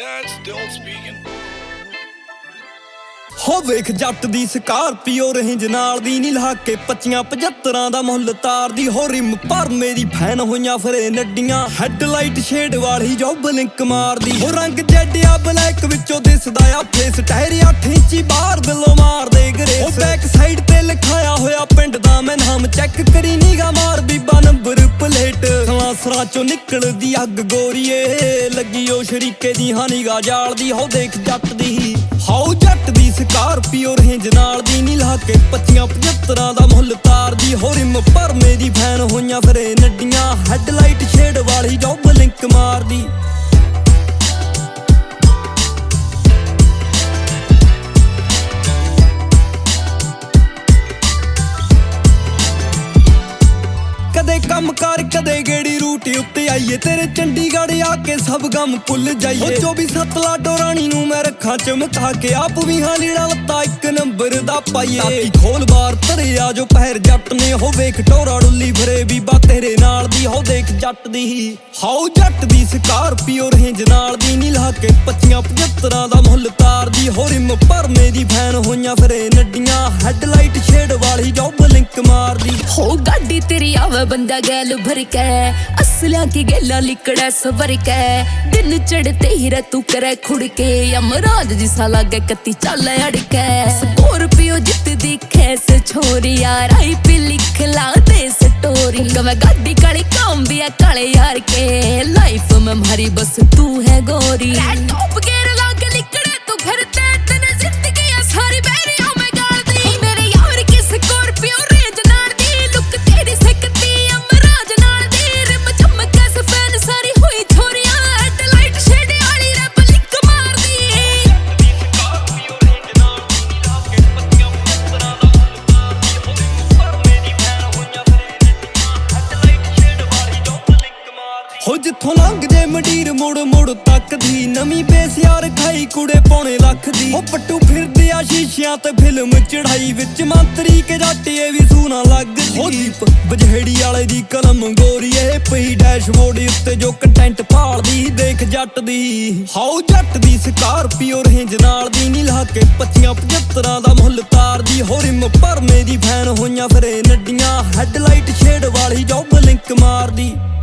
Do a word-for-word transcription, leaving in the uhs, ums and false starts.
dad still speaking? ਹੋ ਵੇਖ ਜੱਟ ਦੀ ਸਕਾਰਪੀਓ ਰੇਂਜ ਨਾਲ ਦੀ ਨੀ ਲਾ ਕੇ ਪੱਚੀਆਂ ਪਝੱਤਰਾਂ ਦਾ ਮੁੱਲ ਤਾਰਦੀ ਹੋ ਰਿਮ ਪਰ ਮੇਰੀ ਫੈਨ ਹੋਈਆਂ ਫਰੇ ਨੱਡੀਆਂ ਹੈਡਲਾਈਟ ਸ਼ੇਡ ਵਾਲੀ ਜੋ ਬਲਿੰਕ ਮਾਰਦੀ ਹੋ ਰੰਗ ਜੱਡਿਆ ਬਲੈਕ ਵਿੱਚੋਂ ਦਿਸਦਾ ਆ ਫੇਸ ਟਾਇਰ ਅੱਠ ਇੰਚੀ ਬਾਹਰ ਦਿਲੋਂ ਮਾਰਦੇ ਗਰੇਸ ਉਹ ਬੈਕ ਸਾਈਡ ਤੇ ਲਿਖਾਇਆ ਹੋਇਆ ਪਿੰਡ ਦਾ ਮੈਂ ਨਾਮ ਚੈੱਕ ਕਰੀ ਨੀਗਾ ਮਾਰ ਬੀਬਾ ਨੰਬਰ ਪਲੇਟ ਸਲਾਸਰਾ ਚੋਂ ਨਿਕਲਦੀ ਅੱਗ ਗੋਰੀਏ ਲੱਗੀ ਉਹ ਸ਼ਰੀਕੇ ਦੀ ਹਾਨੀਗਾ ਜਾਲਦੀ ਹੋ ਦੇਖ ਜੱਟ ਦੀ ਹਾਉ ਜੱਟ ਦੀ ਸਕਾਰਪੀਓ ਰੇਂਜ ਨਾਲ ਦੀ ਨੀ ਲਾ ਕੇ ਪੱਚੀਆਂ ਪਝੱਤਰਾਂ ਦਾ ਮੁੱਲ ਤਾਰਦੀ ਹੋ ਰਿਮ ਪਰ ਮੇਰੀ ਫੈਨ ਹੋਈਆਂ ਫਰੇ ਨੱਡੀਆਂ ਹੈਡਲਾਈਟ ਸ਼ੇਡ ਵਾਲੀ ਜੋ ਬਲਿੰਕ ਮਾਰਦੀ ਕਦੇ ਕੰਮ ਕਰ ਕਦੇ ਗੇੜੀ ਰੂਟ ਉੱਤੇ ਆਈਏ ਤੇਰੇ ਚੰਡੀਗੜ੍ਹ ਆ ਕੇ ਸਭ ਗਮ ਭੁੱਲ ਜਾਈਏ ਉਹ ਚੌਵੀ ਸੱਤ ਲਾਡੋ ਰਾਣੀ ਨੂੰ ਮੈਂ ਰੱਖਾਂ ਚਮਕਾ ਕੇ ਆਪ ਵੀ ਹਾਂ ਲੀੜਾ ਲੱਤਾ ਇੱਕ ਨੰਬਰ ਦਾ ਪਾਈਏ ਤਾਕੀ ਖੋਲ ਬਾਰ ਧਰਿਆ ਜੋ ਪਹਿਰ ਜੱਟ ਨੇ ਹੋ ਵੇਖ ਟੋਰਾ ਡੁੱਲੀ ਫਰੇ ਬੀਬਾ ਤੇਰੇ ਨਾਲ ਦੀ ਹੋ ਦੇਖ ਜੱਟ ਦੀ ਹਾਉ ਜੱਟ ਦੀ ਸਕਾਰਪੀਓ ਰੇਂਜ ਨਾਲ ਦੀ ਨੀ ਲਾ ਕੇ ਪੱਚੀਆਂ ਪਝੱਤਰਾਂ ਦਾ ਮੁੱਲ ਤਾਰਦੀ ਹੋ ਰਿਮ ਪਰ ਮੇਰੀ ਫੈਨ ਹੋਈਆਂ ਫਰੇ ਨੱਡੀਆਂ ਹੈਡਲਾਈਟ ਸ਼ੇਡ ਵਾਲੀ ਜੋ ਬਲਿੰਕ ਮਾਰਦੀ ਹੋ ਗੱਡੀ ਤੇਰੀ ਆਵੇ ਬੰਦਾ ਗੈਲ भर के असला की गेला लिकड़ा सवर के दिन चढ़ते ही तू करे खुड़ के यमराज जिसा लागे कत्ती चल अड़ के स्कॉर्पियो जित दिखे से छोरी यार आई पे लिख ला दे स्टोरी कवे गाड़ी काली काम भी है काले यार के लाइफ में हमारी बस तू है गोरी टॉप गियर लागे लिकड़े तू घर ते तने जिंदगी है सारी बैरियों में गाल दी मेरे यार की स्कॉर्पियो रेंज नार दी लुक तेरी सकती ਹੋ ਜਿੱਥੋਂ ਲੰਘ ਜੇ ਮੰਡੀਰ ਮੁੜ ਮੁੜ ਤੱਕਦੀ ਨਵੀਂ ਬੇਸ ਯਾਰ ਖਾਈ ਕੁੜੇ ਪੌਣੇ ਲੱਖ ਦੀ ਉਹ ਪੱਟੂ ਫਿਰਦੇ ਆ ਸ਼ੀਸ਼ਿਆਂ ਤੇ ਫਿਲਮ ਚੜਾਈ ਵਿੱਚ ਮੰਤਰੀ ਕੇ ਜੱਟ ਇਹ ਵੀ ਸੂਣਾ ਲੱਗਦੀ ਹੋ ਦੀਪ ਬਜਹੜੀ ਵਾਲੇ ਦੀ ਕਲਮ ਗੋਰੀਏ ਪਈ ਡੈਸ਼ਬੋਰਡ ਉੱਤੇ ਜੋ ਕੰਟੈਂਟ ਭਾਲਦੀ ਦੇਖ ਜੱਟ ਦੀ ਹਾਉ ਜੱਟ ਦੀ ਸਕਾਰਪੀਓ ਰੇਂਜ ਨਾਲ ਦੀ ਨੀ ਲਾ ਕੇ ਪੱਚੀਆਂ ਪਝੱਤਰਾਂ ਦਾ ਮੁੱਲ ਤਾਰਦੀ ਹੋ ਰਿਮ ਪਰ ਮੇਰੀ ਫੈਨ ਹੋਈਆਂ ਫਰੇ ਨੱਡੀਆਂ ਹੈਡਲਾਈਟ ਸ਼ੇਡ ਵਾਲੀ ਜੋ ਬਲਿੰਕ ਮਾਰਦੀ